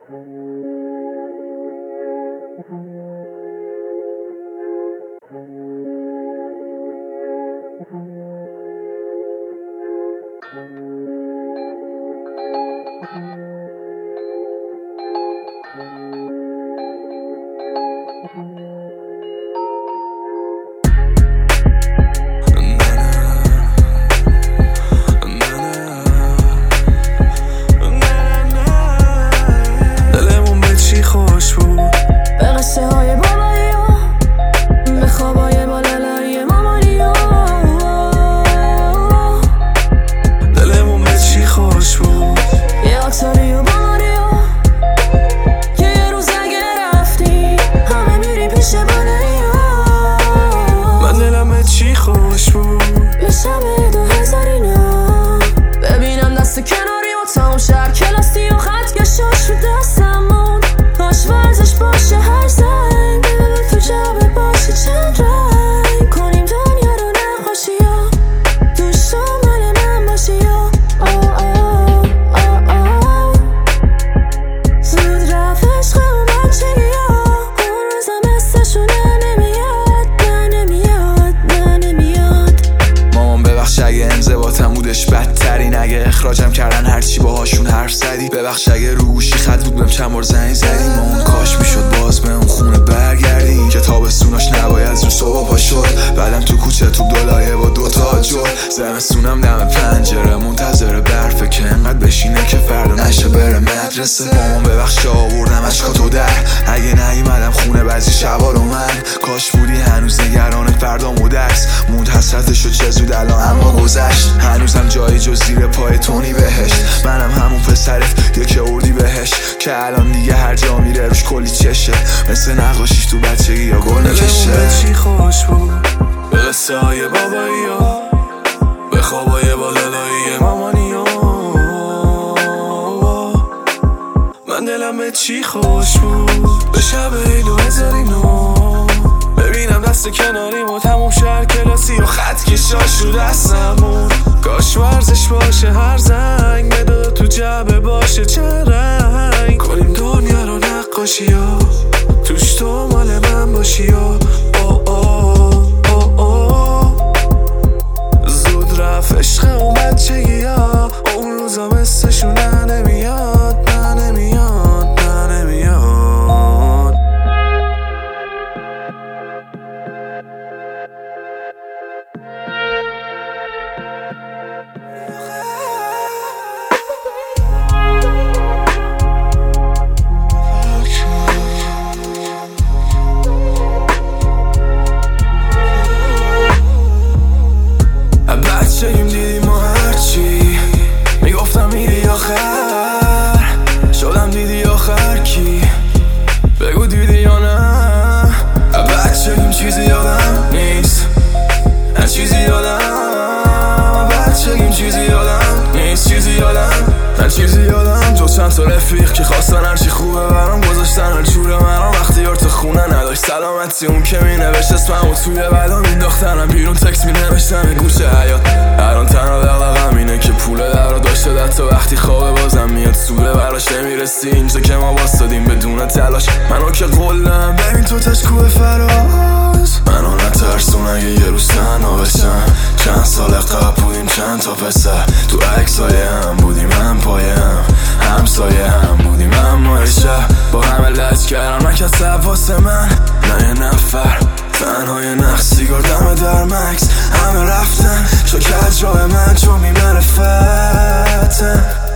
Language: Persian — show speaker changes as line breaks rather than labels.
دلمون به چی خوش بود، به قصه های بابایی ها، به خوابای بالالایی مامانی ها. دلمون به چی خوش بود، یه آکتاری و باماری ها، یه روز اگه رفتی همه میری پیش بالایی ها. من دلم به چی خوش بود، یه شب 2000 اینا، ببینم دست کناری و تمام شهر کلاسی و خط کشاش رو دستمون. کاش ورزش باشه هر زنگ، ببینم تو جبه باشه چند رنگ، کنیم دنیا رو نقاشی ها، دوست دامن من باشی ها. زود رفت عشق و بچگی ها، اون روزا مثلشونه نمیاد، نه نمیاد، نه نمیاد.
مامان ببخش اگه انضباطم بودش بدترین، اگه اخراجم کردن هرچی باهاشون حرف زدی، ببخش اگه رو گوشی خط بود بهم چند بار زنگ زدی. مامان کاش میشد باز به اون خونه برگردی، که تابستوناش نباید زود صبح پا شد، بعدم تو کوچه تو دولایه با دوتا جل، زمستونم دم پنجره منتظر برفه که انقدر بشینه که فردا نشه بره مدرسه. مامان ببخش آوردم اشکاتو در، اگه نیومدم خونه بعضی شبا رو من، کاش بودی هنوز نگران فردام و درس، موند حسرتشو چه زود الان اما گذشت، هنوزم جایی جز زیر پای تونی بهشت، منم همون پسرت یک اردی بهش، که الان دیگه هر جا میره روش کلی چشه، مثل نقاشیش تو بچگی یا گل نکشه.
به چی خوش بود، به قصه های بابایی ها، به خوابای بالالایی مامانی ها. من دلم به چی خوش بود، به شب 2009، ببینم دست کناریم و تموم شهر کلاسی و خط کشاش رو دستمون. کاش ورزش باشه هر زنگ، مداد تو جبه باشه چند رنگ، کنیم دنیا رو نقاشی ها، توش تو مال من باشی ها. زود رفت عشق اون بچگی ها، اون روزا مثلشونه نمیاد، نه نمیاد، نه نمیاد. بچگیم دیدیم ما هرچی میگفتم میری آخر، شدم دیدی آخر کی، بگو دیدی یا نه. بچگیم چیزی یادم نیست، هر چیزی یادم، بچگیم چیزی یادم نیست، چیزی یادم، هر چیزی یادم جز چند تا رفیق که خواستن هرچی خوبه برام گذاشتن هر جوره مرام، وقتی یار تو خونه نداشت سلامتی، اون که می نوشت اسممو توی بلا مینداختنم بیرون، تکس می نوشتم گوشه حیات. الان تنها دقدقم اینه که پول در رو داشته حتی وقتی خوابه بازم میاد سوله براش نمیرسی، اینجا که ما واسدادیم بدون تلاش، منو که قلم ببین تو تشکوه فراز، منو نترسون اگه یه روز تنها بشم، چند سال قبل بودیم چند تا پسر، تو عکسای هم بودیم هم پایه هم سایه هم بودیم، اما شب با همه لج کردم نکسب واسه من، نه یه نفر تنهای نقش سیگار دم در مکس، همه رفتن شو کج راه من چون میمرفتن.